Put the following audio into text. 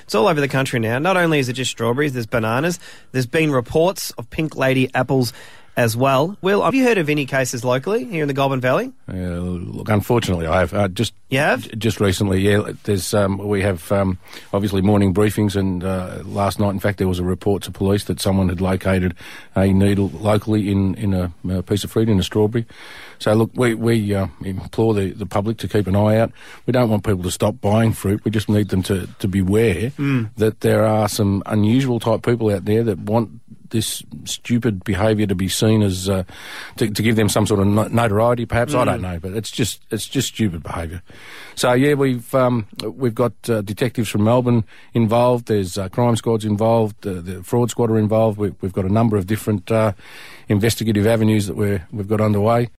It's all over the country now. Not only is it just strawberries, there's bananas. There's been reports of pink lady apples as well. Will, have you heard of any cases locally here in the Goulburn Valley? Look, unfortunately, I have. You have? Just recently, yeah. There's we have obviously morning briefings, and last night, in fact, there was a report to police that someone had located a needle locally in a piece of fruit, in a strawberry. So look, we implore the public to keep an eye out. We don't want people to stop buying fruit. We just need them to beware that there are some unusual type people out there that want this stupid behaviour to be seen as to give them some sort of notoriety, perhaps. I don't know, but it's just stupid behaviour. So yeah, we've got detectives from Melbourne involved. There's crime squads involved. The fraud squad are involved. We've got a number of different investigative avenues that we've got underway.